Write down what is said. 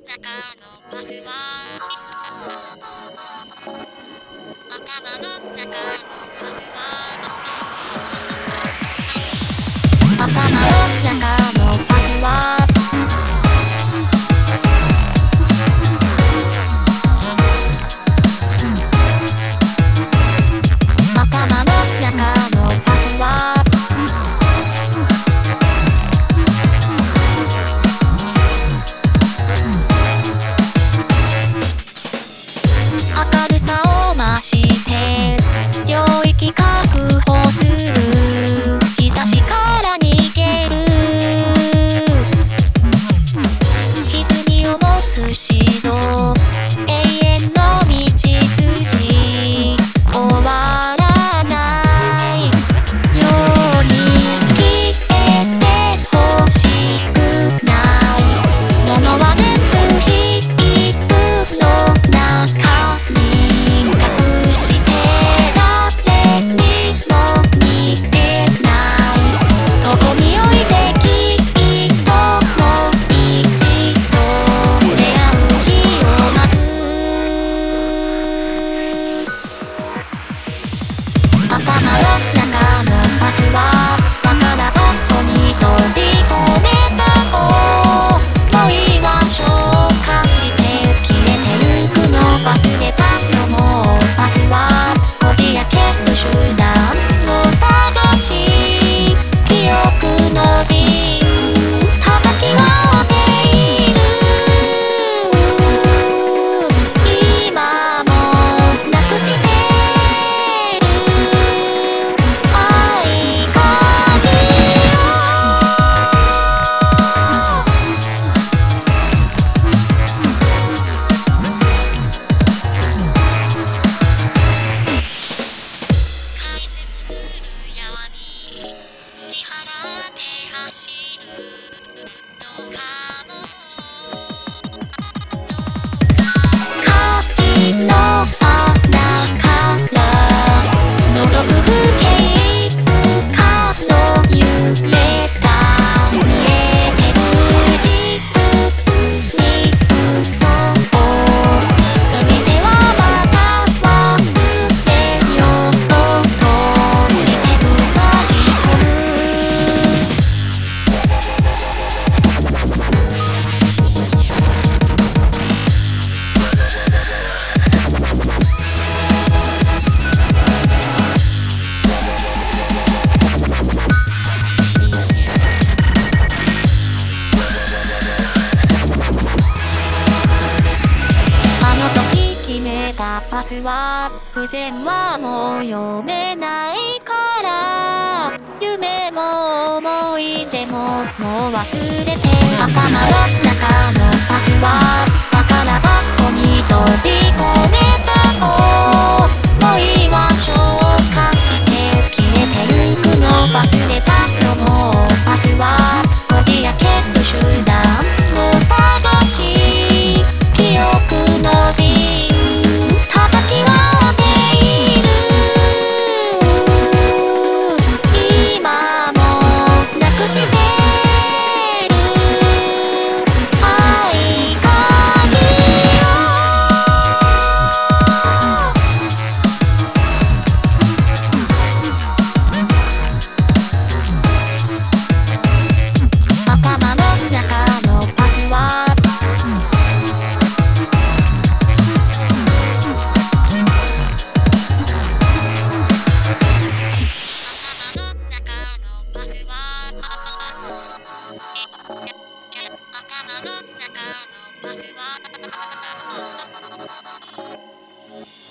中のパスワード頭の中のパスワード頭の中のパスワード明るさを増して領域確保する日差しから逃げる歪みを持つ指導永遠の道筋終わらないように消えてほしくないものは全部ヒープの中頭の中のパスはだからどこに閉じ込めた想いは消化して消えてゆくの忘れたのもパスはこじ開ける手段を探し記憶の瓶叩き割っている今もなくして振り払って走るどうかも鍵の穴から覗く風景いつかの夢が見えてる自分に嘘をついてはまた忘れようとしてるパスは付箋はもう読めないから夢も思い出ももう忘れて頭の中のパスはだからどこに閉じ込めた想いは消化して消えてゆくの忘れたのもパスはこじ開ける手段を探し記憶の瓶叩き割っている今もなくしてる合鍵頭の中のパスワードパスワード頭の中のパスワード